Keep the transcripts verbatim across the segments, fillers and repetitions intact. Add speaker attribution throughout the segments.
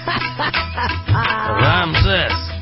Speaker 1: Рамзес.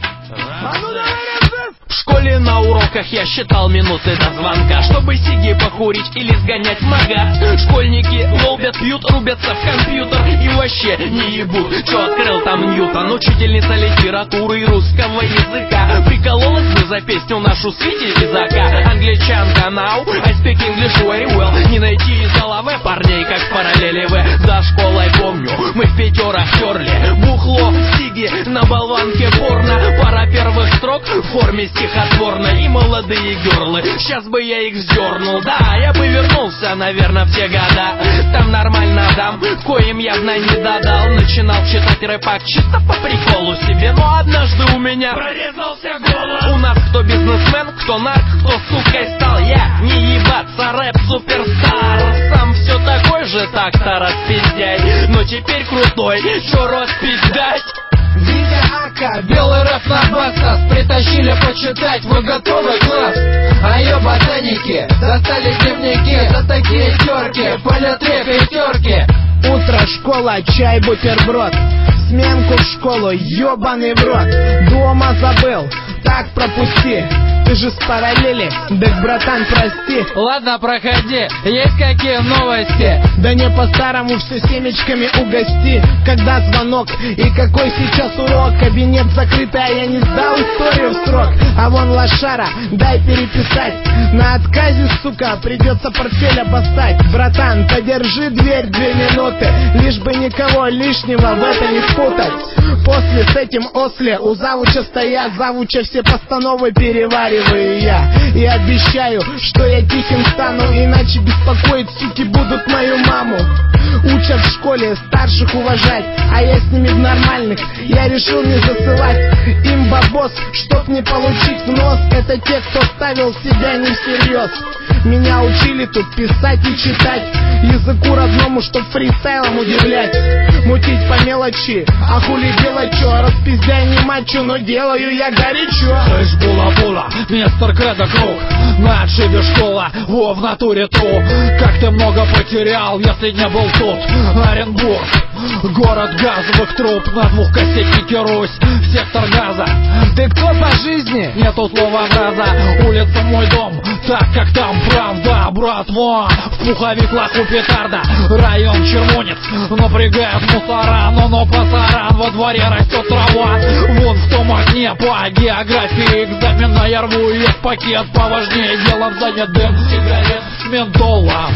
Speaker 1: В школе на уроках я считал минуты до звонка, чтобы сиги покурить или сгонять в магаз. Школьники лобят, пьют, рубятся в компьютер и вообще не ебут, что открыл там Ньютон. Учительница литературы и русского языка прикололась бы за песню нашу Свити Визака. Англичанка now, I speak English very well. Не найти из головы парней, как в параллели В. За школой помню, мы в пятерах терли бухло, сиги на болванке порно. Пара первых строк в форме стихотворной и молодые герлы. Сейчас бы я их вздернул, да, я бы вернулся, наверное, в те года. Там нормально дам, коим явно не додал. Начинал читать рэпак чисто по приколу себе, но однажды у меня прорезался голос. У нас кто бизнесмен, кто нарк, кто сукой стал. Я не ебаться, рэп суперстар. Сам все такой же, так-то распиздяй, но теперь крутой, чё распиздять?
Speaker 2: Витя Ака, белый рэп на басах притащили почитать, вы готовы, класс? А ее ботаники достали дневники за такие терки, по три пятерки.
Speaker 3: Утро, школа, чай, бутерброд, сменку в школу, ёбаный в рот. Дома забыл, так пропусти, ты же с параллели, так, братан, прости.
Speaker 2: Ладно, проходи, есть какие новости?
Speaker 3: Да не по-старому, все семечками угости. Когда звонок и какой сейчас урок? Кабинет закрытый, а я не сдал историю в срок. А вон лошара, дай переписать. На отказе, сука, придется портфель обоссать. Братан, подержи дверь две минуты, лишь бы никого лишнего в это не впутать. После с этим осле у завуча стоят, завуча все постановы перевариваю я. И обещаю, что я тихим стану, иначе беспокоить, суки, будут мою маму. Учат в школе старших уважать, а я с ними в нормальных, я решил не засылать им бабос, чтоб не получить в нос. Это те, кто ставил себя не всерьез. Меня учили тут писать и читать, языку родному, чтоб фристайлом удивлять. Мутить по мелочи, а хули делать чё? Распиздяй не мачо, но делаю я горячо.
Speaker 2: Слышь, була-була, мистер Кредо Круг, на отшибе школа, во, в натуре тру. Как ты много потерял, если не был тут. Оренбург, город газовых труб, на двух кассетнике Русь, сектор газа.
Speaker 3: Ты кто по жизни?
Speaker 2: Нету слова фраза, улица мой дом, так как там правда, братва. В пуховик лаху петарда, район Червонец, напрягает мусора, но-но пасаран, во дворе растет трава. Вон в том окне по географии экзамена я рву их пакет, поважнее делом занят дым сигарет с ментолом.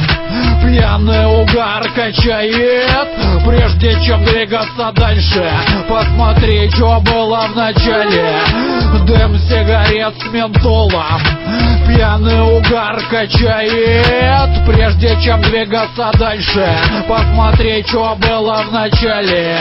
Speaker 2: Пьяный угар качает, прежде чем двигаться дальше, посмотри, что было в начале. Дым сигарет с ментолом, пьяный угар качает, прежде чем двигаться дальше, посмотри, что было в начале.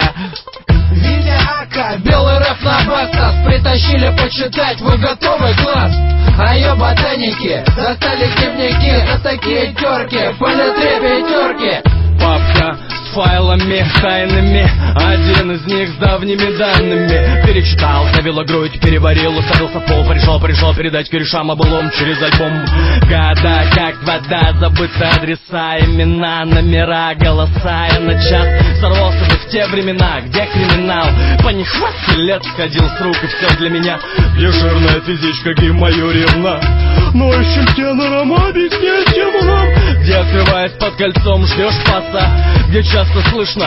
Speaker 3: Витя Ака,
Speaker 2: белый рэп на басах притащили почитать, вы готовы, класс? А ее ботаники достали дневники за такие терки, по три пятерки.
Speaker 1: Папка с файлами тайными, один из них с давними данными. Перечитал, завела грудь, переварил, уставился в пол, пришел, пришел передать корешам облом через альбом. Года, как вода, забыты адреса, имена, номера, голоса. Я на час сорвался бы в те времена, где криминал по нехватке лет сходил с рук, и все для меня. Я жирная физичка, гейм-майоревна, но ищем тенором объяснять тему нам. Где, открываясь под кольцом, ждешь паса, где часто слышно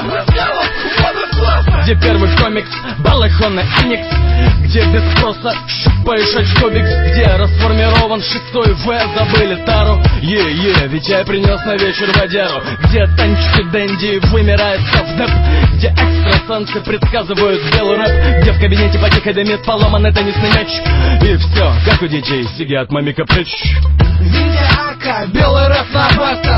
Speaker 1: где первый комикс, балахонный аникс, где без спроса щупаешь очкобикс, где расформирован шестой В, забыли тару. Е-е, ведь я принес на вечер водяру. Где танчики Дэнди вымирает совдеп, где экстрасенсы предсказывают белый рэп, где в кабинете потихо дымит поломанный теннисный мяч. И все, как у детей, сидят мамика плеч.
Speaker 3: Витя Ака,
Speaker 2: белый рэп на басах